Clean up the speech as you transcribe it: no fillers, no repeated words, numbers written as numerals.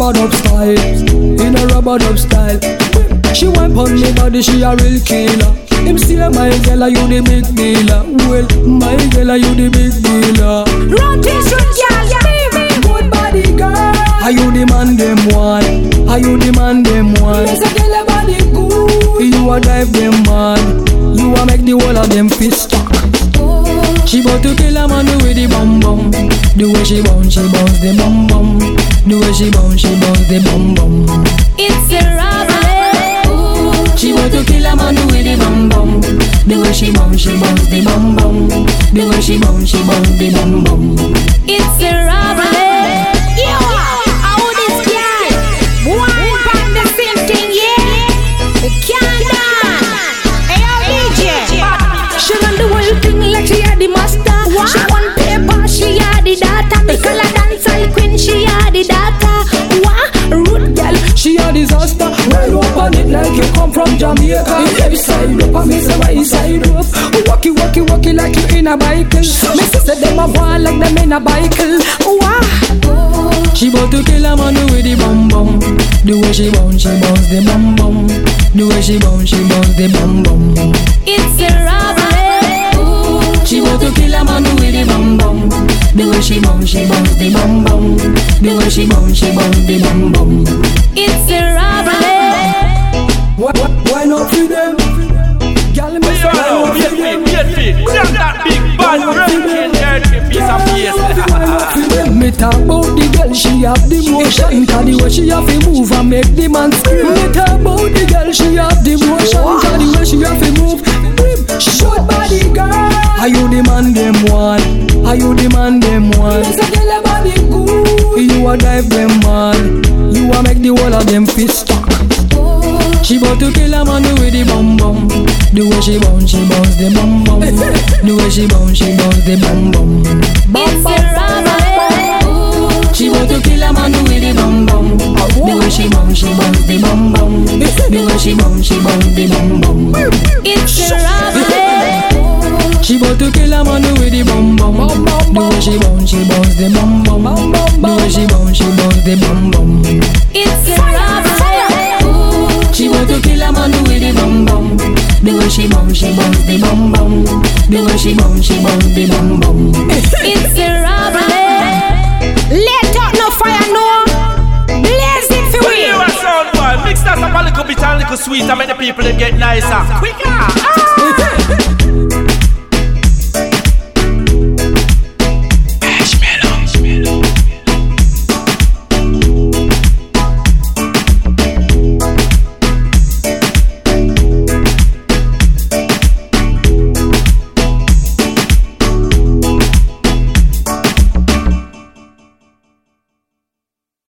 rubber dub style, in a rubber dub style. She wine pon me body, she a real killer. Him say my girl, you the big dealer. Well, my girl, you the big dealer. Run this one, girl, baby. Good body girl. Are you the man them one? Are you the man them one? Yes, I tell your body good. You a drive them man. You a make the whole of them fist stuck. She bout to kill a man with the bum bum. The way she bounce the bum bum. The way she bounce the bum bum. It's a robbery. She bout to kill a man with the bum bum. The way she bounce the bum bum. The way she bounce the bum bum. It's a robbery. Yo, how this girl? One from the same thing, yeah. We can't dance. Hey, yo, DJ. She run the whole thing like she had the master. She want paper, she had the data. The color dancer queen, she had the data. What? Rude girl, she a disaster. Well up on it like you come from Jamaica. Left side up and me say right side up. Walkie like you in a bicycle. Me sister them a want like them in a bicycle. Wah. She bout to kill a man with the bum bum. The way she bounce the bum bum. The way she bounce the bum bum. It's a robbery. She bout to kill a man with the bum bum. The way she bounce the bum bum. The way she bounce the bum bum. It's a robbery. Why not for them? Girl, me say why not for them? Jump that big bad broken dirty piece of face. Me talk about the girl, she have the motion. Cause the way she have to move and make the man scream. Me talk about the girl, she have the motion. Cause the way she have to move. Short body girl. Are you the man them one? Are you the man them one? Yes, I tell your body good. You a drive them man. You a make the whole of them fist stuck. She bout to kill a man with the bum bum. The way she bounce the bum bum. The way she bounce the bum bum. It's a robbery. She bout to kill a man with the bum bum. The way she bounce the bum bum. The way she bounce the bum bum. It's a robbery. She bout to kill a man with the bum bum. The way she bounce the bum bum. The way she bounce the bum bum. It's a robbery. She bout to kill a man with the bum bum. The way she bounce the bum bum. The way she bounce the bum bum. It's a robbery. Let out no fire, no. Blaze it for When you a sound boy, mix that up a little bit and a little sweet and make the people them get nicer. Quicker.